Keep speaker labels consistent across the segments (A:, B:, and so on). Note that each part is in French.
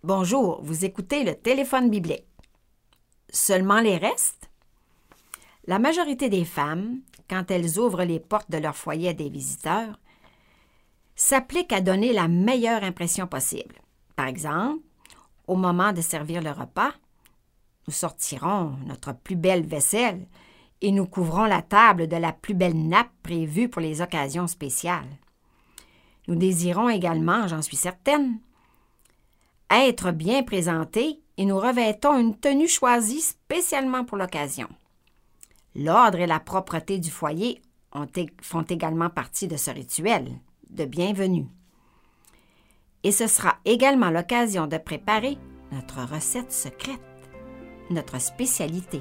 A: Bonjour, vous écoutez le téléphone biblique. Seulement les restes? La majorité des femmes, quand elles ouvrent les portes de leur foyer à des visiteurs, s'appliquent à donner la meilleure impression possible. Par exemple, au moment de servir le repas, nous sortirons notre plus belle vaisselle et nous couvrons la table de la plus belle nappe prévue pour les occasions spéciales. Nous désirons également, j'en suis certaine, être bien présentés et nous revêtons une tenue choisie spécialement pour l'occasion. L'ordre et la propreté du foyer font également partie de ce rituel de bienvenue. Et ce sera également l'occasion de préparer notre recette secrète, notre spécialité.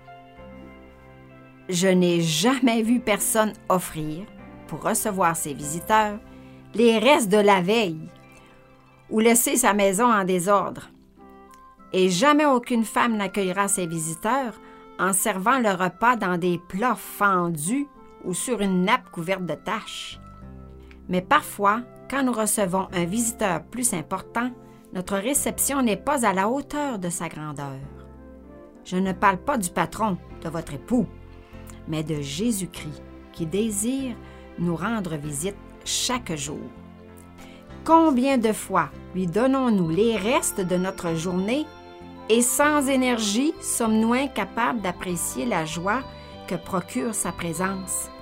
A: Je n'ai jamais vu personne offrir, pour recevoir ses visiteurs, les restes de la veille ou laisser sa maison en désordre. Et jamais aucune femme n'accueillera ses visiteurs en servant le repas dans des plats fendus ou sur une nappe couverte de taches. Mais parfois, quand nous recevons un visiteur plus important, notre réception n'est pas à la hauteur de sa grandeur. Je ne parle pas du patron, de votre époux, mais de Jésus-Christ qui désire nous rendre visite chaque jour. Combien de fois lui donnons-nous les restes de notre journée et sans énergie sommes-nous incapables d'apprécier la joie que procure sa présence?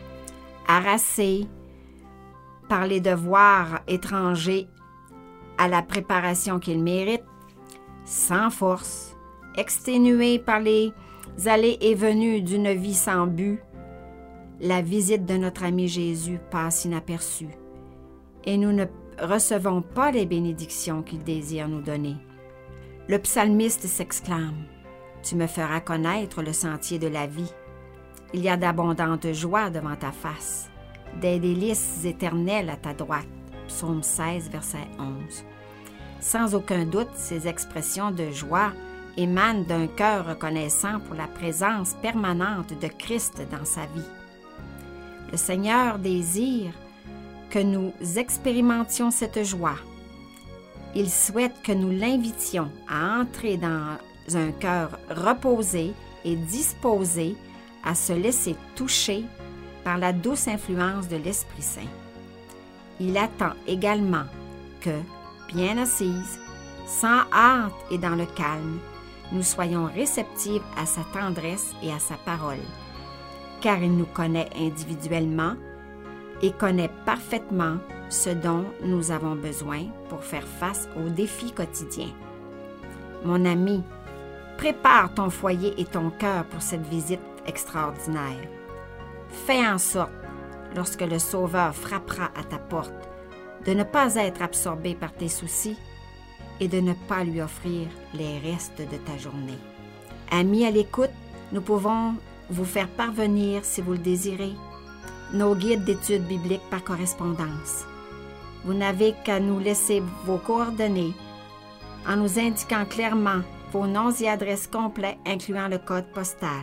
A: Harassés par les devoirs étrangers à la préparation qu'ils méritent, sans force, exténués par les allées et venues d'une vie sans but, la visite de notre ami Jésus passe inaperçue et nous ne recevons pas les bénédictions qu'il désire nous donner. Le psalmiste s'exclame « Tu me feras connaître le sentier de la vie. Il y a d'abondantes joies devant ta face, des délices éternelles à ta droite. » Psaume 16, verset 11. Sans aucun doute, ces expressions de joie émanent d'un cœur reconnaissant pour la présence permanente de Christ dans sa vie. Le Seigneur désire que nous expérimentions cette joie. Il souhaite que nous l'invitions à entrer dans un cœur reposé et disposé à se laisser toucher par la douce influence de l'Esprit Saint. Il attend également que, bien assises, sans hâte et dans le calme, nous soyons réceptives à sa tendresse et à sa parole, car il nous connaît individuellement et connaît parfaitement ce dont nous avons besoin pour faire face aux défis quotidiens. Mon ami, prépare ton foyer et ton cœur pour cette visite extraordinaire. Fais en sorte, lorsque le Sauveur frappera à ta porte, de ne pas être absorbé par tes soucis et de ne pas lui offrir les restes de ta journée. Amis à l'écoute, nous pouvons vous faire parvenir, si vous le désirez, nos guides d'études bibliques par correspondance. Vous n'avez qu'à nous laisser vos coordonnées en nous indiquant clairement vos noms et adresses complets, incluant le code postal.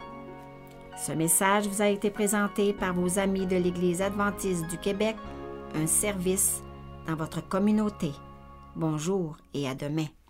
A: Ce message vous a été présenté par vos amis de l'Église adventiste du Québec, un service dans votre communauté. Bonjour et à demain.